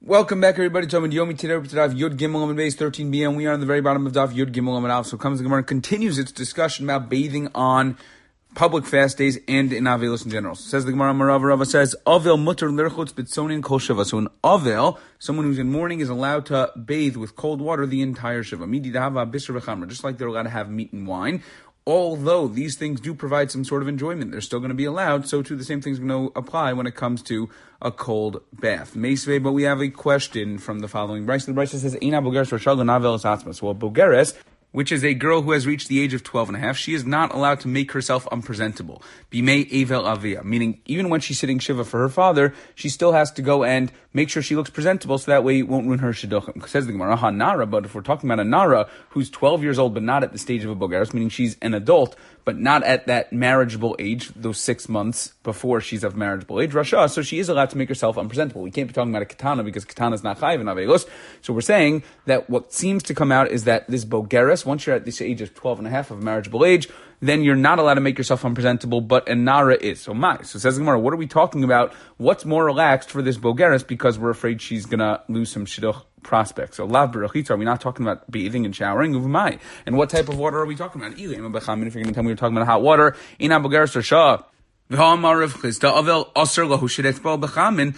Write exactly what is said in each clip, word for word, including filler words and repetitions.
Welcome back, everybody, to Amid Yomi. Today we're to Daf Yud Gimel Amid Beis thirteen b, and we are on the very bottom of Daf Yud Gimel Amid Aleph. So comes the Gemara and continues its discussion about bathing on public fast days and in Avelos in general. So says the Gemara, Marava Rava says, Avel mutter lirchutz bitzonin kol shiva. So an Avel, someone who's in mourning, is allowed to bathe with cold water the entire shiva. Midi dahava bisr v'chamra, just like they're allowed to have meat and wine. Although these things do provide some sort of enjoyment, they're still going to be allowed, so too the same thing's going to apply when it comes to a cold bath. Meisvei, but we have a question from the following Brisa. The Brisa says, Eina bogeres rashal navelos atzma. So a bogeres, which is a girl who has reached the age of twelve and a half, she is not allowed to make herself unpresentable. Bimei evel avia, meaning even when she's sitting shiva for her father, she still has to go and make sure she looks presentable so that way it won't ruin her shidduchim. Says the Gemara, ha nara, but if we're talking about a nara who's twelve years old but not at the stage of a bogeres, meaning she's an adult but not at that marriageable age, those six months before she's of marriageable age, rasha, so she is allowed to make herself unpresentable. We can't be talking about a katana because katana is not chayiv in avelos. So we're saying that what seems to come out is that this bogeres, once you're at this age of twelve and a half of marriageable age, then you're not allowed to make yourself unpresentable, but a nara is. So my, so says the Gemara, what are we talking about? What's more relaxed for this bogeres because we're afraid she's gonna lose some shidduch prospects? So lav berachitza, are we not talking about bathing and showering? Uvmai. And what type of water are we talking about? Ilim b'chamin, if you're gonna tell me we're talking about hot water, ina bogeres rasha. V'ha'amar Rav Chisda avel aser lahu shedetzbo b'chamin.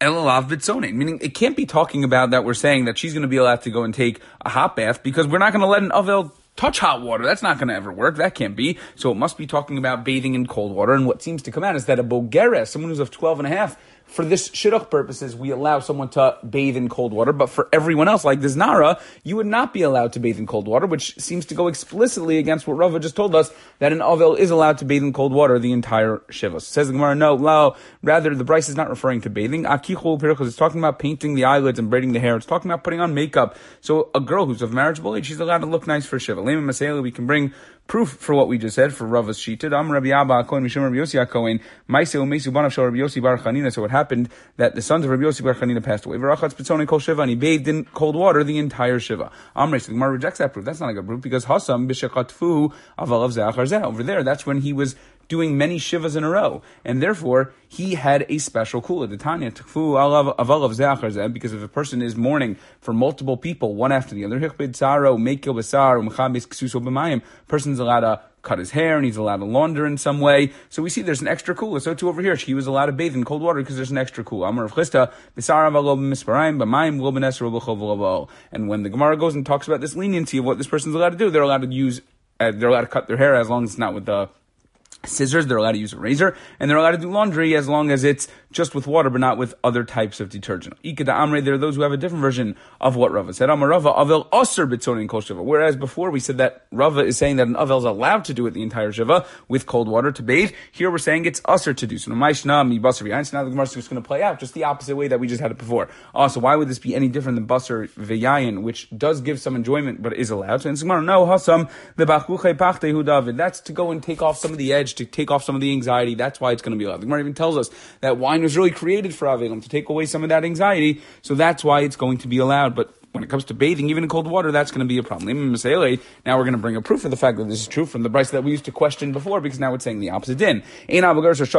Meaning, it can't be talking about that we're saying that she's going to be allowed to go and take a hot bath because we're not going to let an avel touch hot water. That's not going to ever work. That can't be. So it must be talking about bathing in cold water. And what seems to come out is that a bogeres, someone who's of twelve and a half, for this shidduch purposes, we allow someone to bathe in cold water, but for everyone else, like this nara, you would not be allowed to bathe in cold water, which seems to go explicitly against what Rava just told us, that an avel is allowed to bathe in cold water the entire shiva. So says the Gemara, no, no, rather the Brisa is not referring to bathing. Akichul pirchos, it's talking about painting the eyelids and braiding the hair. It's talking about putting on makeup. So a girl who's of marriageable age, she's allowed to look nice for shiva. Lema Masela, we can bring proof for what we just said for Rava's Shita. Am Rabbi Abba Kohen Mishum Rabbi Yossi Kohen Maiseu Meisu Banav Shel Rabbi Yossi Bar Chanina. So what happened that the sons of Rabbi Yossi Bar Chanina passed away. V'rachatz Pitzoni Kol Shiva, and he bathed in cold water the entire Shiva. Amrei, so the Gemara rejects that proof. That's not a good proof because Hasam B'Shekatfu Avalav Ze'achar Zeh. Over there, that's when he was doing many shivas in a row, and therefore he had a special kula. The Tanya Tchfu Avalav Ze'achar Zeh, because if a person is mourning for multiple people, one after the other, Hichbid Tzaro Meikil Basar Umchabis Ksuso B'Mayim, person's allowed to cut his hair and he's allowed to launder in some way. So we see there's an extra kula. So too over here, she was allowed to bathe in cold water because there's an extra kula. Amar of Chisda, Bisar Avalo B'Misparayim B'Mayim Lo B'Neser B'Chov V'Lo. And when the Gemara goes and talks about this leniency of what this person's allowed to do, they're allowed to use, uh, they're allowed to cut their hair as long as it's not with the scissors, they're allowed to use a razor, and they're allowed to do laundry as long as it's just with water, but not with other types of detergent. Ikeda Amre, there are those who have a different version of what Rava said. Amar Rava, Avel Aser B'Tzonin Kol Shiva. Whereas before we said that Rava is saying that an Avel is allowed to do it the entire Shiva with cold water to bathe. Here we're saying it's Aser to do. So now the Gemara is just going to play out just the opposite way that we just had it before. Also, why would this be any different than Basar V'Yayin, which does give some enjoyment but is allowed? So in Gemara, no, Hasam the Bachuche Pachte Hu David. That's to go and take off some of the edge, to take off some of the anxiety. That's why it's going to be allowed. The Gemara even tells us that wine was really created for Avelim, to take away some of that anxiety, so that's why it's going to be allowed. But when it comes to bathing, even in cold water, that's going to be a problem. Now we're going to bring a proof of the fact that this is true from the Brisa that we used to question before, because now it's saying the opposite din. We see that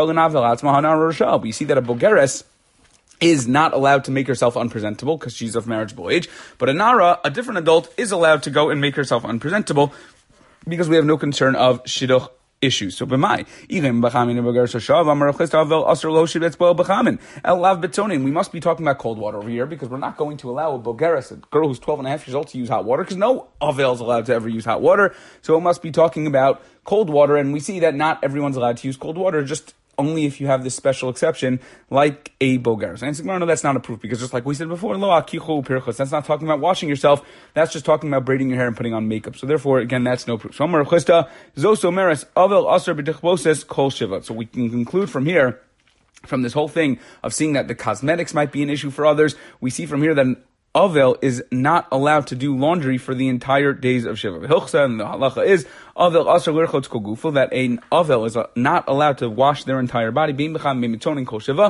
a bogeres is not allowed to make herself unpresentable because she's of marriageable age, but a nara, a different adult, is allowed to go and make herself unpresentable because we have no concern of shidduch issues. So b'mai, we must be talking about cold water over here because we're not going to allow a bogeres, a girl who's twelve and a half years old, to use hot water because no avel is allowed to ever use hot water. So it must be talking about cold water, and we see that not everyone's allowed to use cold water, just only if you have this special exception, like a bogeres. And no, no, that's not a proof, because just like we said before, lo akichu pirchos, that's not talking about washing yourself, that's just talking about braiding your hair and putting on makeup. So therefore, again, that's no proof. So Amar Chisda, zoso meres avel aser b'tichboses kol shiva. So we can conclude from here, from this whole thing of seeing that the cosmetics might be an issue for others, we see from here that an Avel is not allowed to do laundry for the entire days of Shiva. Hilchsa, and the halacha is Avel asher lirchotz kol gufo, that an Avel is not allowed to wash their entire body. Bein b'cham bein mitzonin kol Shiva.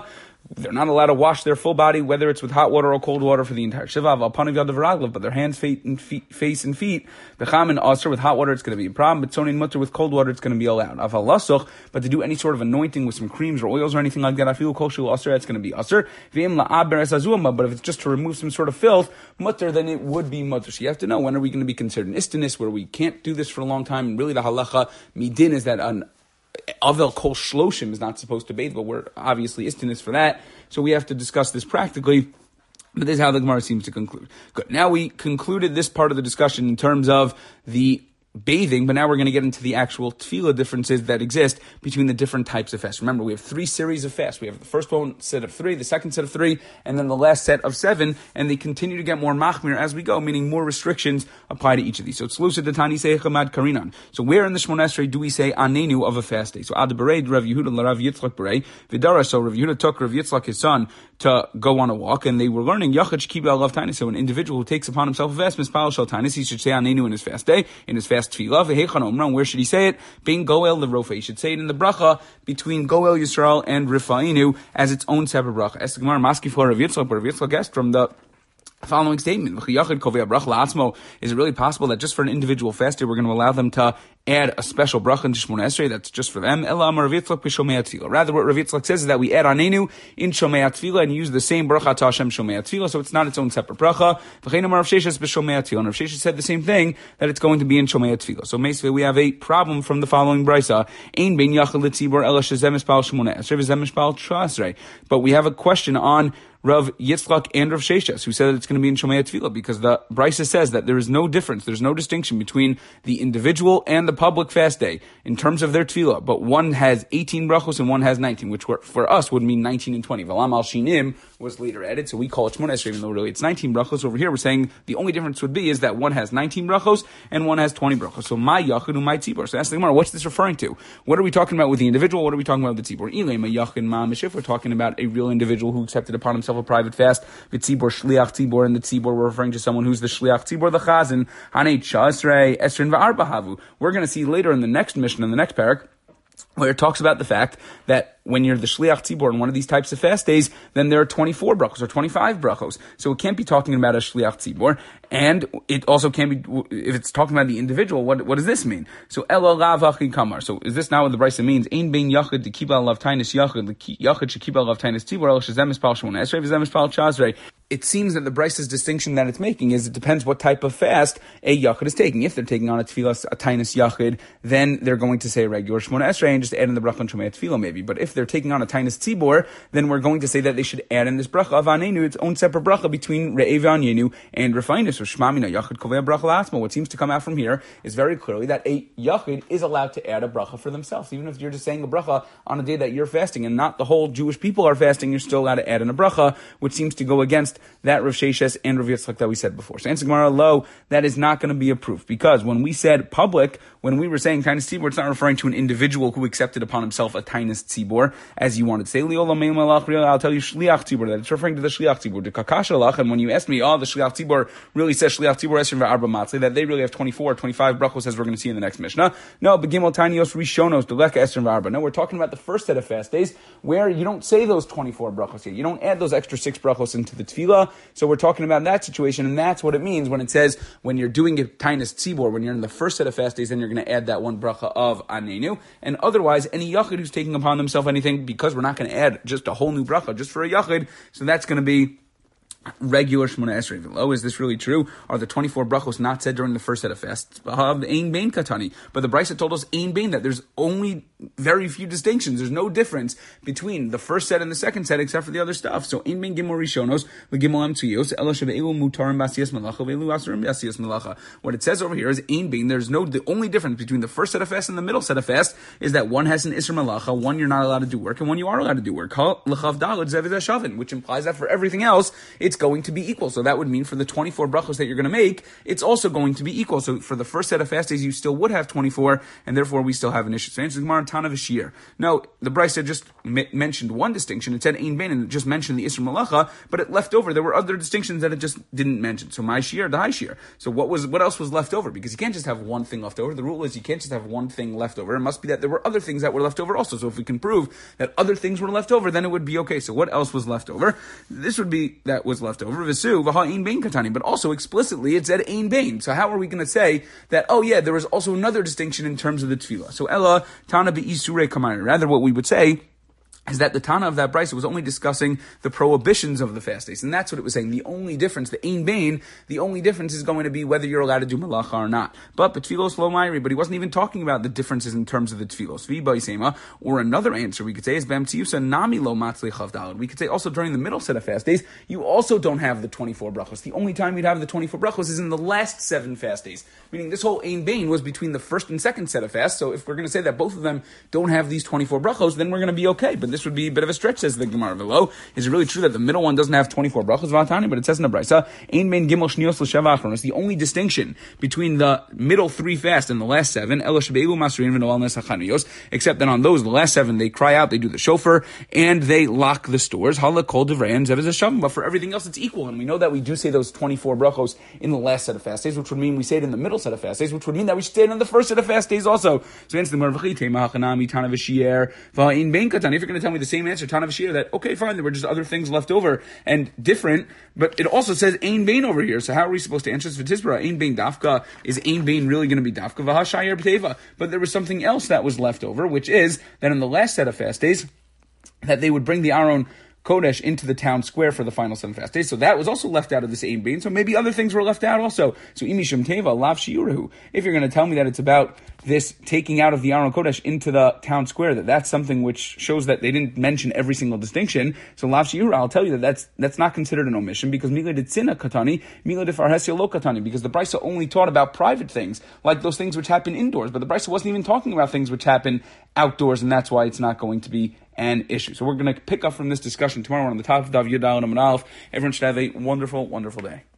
they're not allowed to wash their full body, whether it's with hot water or cold water for the entire shiva, but their hands, feet, and feet, face, and feet, becham and aser with hot water, it's going to be a problem, but tzonin mutter with cold water, it's going to be allowed. Aval lasuch, but to do any sort of anointing with some creams or oils or anything like that, I feel kol shul aser, it's going to be aser. V'im la'aber es azuma, but if it's just to remove some sort of filth, mutter, then it would be mutter. So you have to know, when are we going to be considered an istanis, where we can't do this for a long time, and really the halacha midin is that an Avel kol shloshim is not supposed to bathe, but we're obviously istanis for that, so we have to discuss this practically. But this is how the Gemara seems to conclude. Good. Now we concluded this part of the discussion in terms of the bathing, but now we're going to get into the actual tefillah differences that exist between the different types of fasts. Remember, we have three series of fasts. We have the first one set of three, the second set of three, and then the last set of seven, and they continue to get more machmir as we go, meaning more restrictions apply to each of these. So it's lucid the Tani say Chamad Karinan. So where in the Shmona Esrei do we say anenu of a fast day? So Ad Berei, Rav Yehuda, Rav Yitzchak Berei, Vidara, so Rav Yehuda took Rav Yitzchak, his son, to go on a walk, and they were learning Yachad Shkiba Alav Tainis. So an individual who takes upon himself a fast, Mispal Shal Tainis, he should say anenu in his fast day, in his fast tefillah. Where should he say it? Being Goel Lerofa. He should say it in the bracha between Goel Yisrael and Rifainu as its own separate bracha. Es Gemara Maski for Rav Yitzchak, but Rav Yitzchak guessed from the following statement. Is it really possible that just for an individual fast day, we're going to allow them to add a special bracha into Shmona Esrei that's just for them? Rather, what Rav Yitzchak says is that we add anenu in Shomei Tefillah and use the same bracha to Hashem Shomei Tefillah, so it's not its own separate bracha. And Rav Sheshes said the same thing, that it's going to be in Shomei Tefillah. So basically, we have a problem from the following brisa. But we have a question on Rav Yitzchak and Rav Sheshes, who said that it's going to be in Shomei Tefillah, because the brisa says that there is no difference, there's no distinction between the individual and the public fast day in terms of their tefillah, but one has eighteen brachos and one has nineteen, which were, for us would mean nineteen and twenty. Valam al shinim was later added, so we call it Shmona Esrei, even though really it's nineteen brachos. Over here we're saying the only difference would be is that one has nineteen brachos and one has twenty brachos. So my yachid and my tzibor. So ask the Gemara, what's this referring to? What are we talking about with the individual? What are we talking about with the tzibor? Ilay ma yachid ma mishif. We're talking about a real individual who accepted upon himself a private fast. The tzibor shliach tzibor, and the tzibor we're referring to someone who's the shliach tzibor, the chazan. Hanei shasrei esrin va'arba havu. We're going to see later in the next mission, in the next parak, where it talks about the fact that when you're the shliach tzibor in one of these types of fast days, then there are twenty-four brachos or twenty-five brachos. So it can't be talking about a shliach tzibor, and it also can't be, if it's talking about the individual, what what does this mean? So elo lav achi kamar. So is this not what the brisa means? Ein bein yachid to keep alav tainis yachid, yachid should keep alav tainis tzibor, el shezem espal shmona esrei, v'zem espal chazrei. It seems that the brisa's distinction that it's making is it depends what type of fast a yachid is taking. If they're taking on a tefillah, a tainis yachid, then they're going to say a regular shmona esrei and just add in the bracha and shomei tefillah maybe. But if they're taking on a tainis tzibor, then we're going to say that they should add in this bracha of anenu, its own separate bracha between re'ev anenu and refainus. So shmamina yachid kovei bracha la'atzmo. What seems to come out from here is very clearly that a yachid is allowed to add a bracha for themselves. Even if you're just saying a bracha on a day that you're fasting and not the whole Jewish people are fasting, you're still allowed to add in a bracha, which seems to go against that Rav Sheshes and Rav Yitzchak that we said before. So answer Gemara, lo, that is not going to be a proof, because when we said public, when we were saying tainis tzibor, it's not referring to an individual who accepted upon himself a tainis tzibor, as you wanted to say. I'll tell you shliach tzibor, that it's referring to the shliach tzibor, the kakashalach. And when you asked me, oh, the shliach tzibor really says shliach tzibor esrim va'arba matzli, that they really have twenty-four, twenty-five brachos, as we're going to see in the next Mishnah. No, begimel tainios rishonos deleka esrim va'arba. No, we're talking about the first set of fast days where you don't say those twenty-four brachos yet. You don't add those extra six brachos into the tefillah. So we're talking about that situation, and that's what it means when it says when you're doing a tainis tzibor, when you're in the first set of fast days, then you're going to add that one bracha of anenu. And otherwise, any yachid who's taking upon themselves anything, because we're not going to add just a whole new bracha just for a yachid, so that's going to be regular Shmona Esrei. Oh, is this really true? Are the twenty-four brachos not said during the first set of fasts? But Ein Bein Katani. But the brisa told us Ein Bein, that there's only very few distinctions. There's no difference between the first set and the second set except for the other stuff. So Ein Bein Gimel Rishonos, Gimel Am Tuyos, Elo Shebe'elu Mutarim Basiyas Malacha, Ve'elu Asurim Basiyas Malacha. What it says over here is Ein Bein. There's no, the only difference between the first set of fasts and the middle set of fasts is that one has an Isser Malacha, one you're not allowed to do work, and one you are allowed to do work. Which implies that for everything else, it's going to be equal. So that would mean for the twenty-four brachos that you're going to make, it's also going to be equal. So for the first set of fast days, you still would have twenty-four, and therefore we still have an issue. So answer the Gemara, Tana v'shir. No, the Brisa just m- mentioned one distinction. It said ein bein, and it just mentioned the Isra Malacha, but it left over. There were other distinctions that it just didn't mention. So my shir, the high shir. So what was what else was left over? Because you can't just have one thing left over. The rule is you can't just have one thing left over. It must be that there were other things that were left over also. So if we can prove that other things were left over, then it would be okay. So what else was left over? This would be that was left over. V'su v'ha ein bein katani. But also explicitly it said ein bein. So how are we going to say that? Oh yeah, there was also another distinction in terms of the tefillah. So ella tana be'isure kamari. Rather, what we would say is that the Tana of that Brisa was only discussing the prohibitions of the fast days. And that's what it was saying. The only difference, the ein bein, the only difference is going to be whether you're allowed to do malacha or not. But betfilos lo mayri, but he wasn't even talking about the differences in terms of the tefillos. V'ba yisema, or another answer we could say is b'amtiyusa nami lo matzli chavdalad. We could say also during the middle set of fast days, you also don't have the twenty-four brachos. The only time you'd have the twenty-four brachos is in the last seven fast days. Meaning this whole ein bein was between the first and second set of fasts. So if we're going to say that both of them don't have these twenty-four brachos, then we're going to be okay. But this would be a bit of a stretch, says the Gemara below. Is it really true that the middle one doesn't have twenty-four brachos v'atani? But it says in the Brisa, ein bein gimel shniyos l'sheva achronos. The only distinction between the middle three fast and the last seven, ela shebeilu masrin v'noel nes hachaniyos, except that on those, the last seven, they cry out, they do the shofar, and they lock the stores. Hala kol divrei zev zeshavim. But for everything else, it's equal. And we know that we do say those twenty-four brachos in the last set of fast days, which would mean we say it in the middle set of fast days, which would mean that we should say it in the first set of fast days also. So answer the Gemara, tema hachanami tana v'shier v'ha'in bein katan. If you're going to tell me the same answer, tana v'shier, that okay, fine, there were just other things left over and different, but it also says ein bein over here. So how are we supposed to answer this? V'tisbara ein bein dafka, is ein bein really going to be dafka v'ha'shayer b'teva? But there was something else that was left over, which is that in the last set of fast days, that they would bring the Aron Kodesh into the town square for the final seven fast days. So that was also left out of this ein bein. So maybe other things were left out also. So imi shem teva lav shiurehu. If you're going to tell me that it's about this taking out of the Aron Kodesh into the town square, that that's something which shows that they didn't mention every single distinction. So lav shiurehu, I'll tell you that that's that's not considered an omission, because mila de tzina katani, mila de farhesya lo katani, because the Brisa only taught about private things, like those things which happen indoors. But the Brisa wasn't even talking about things which happen outdoors, and that's why it's not going to be an issue. So we're going to pick up from this discussion tomorrow on the top of Daf Yud Aleph. Everyone should have a wonderful, wonderful day.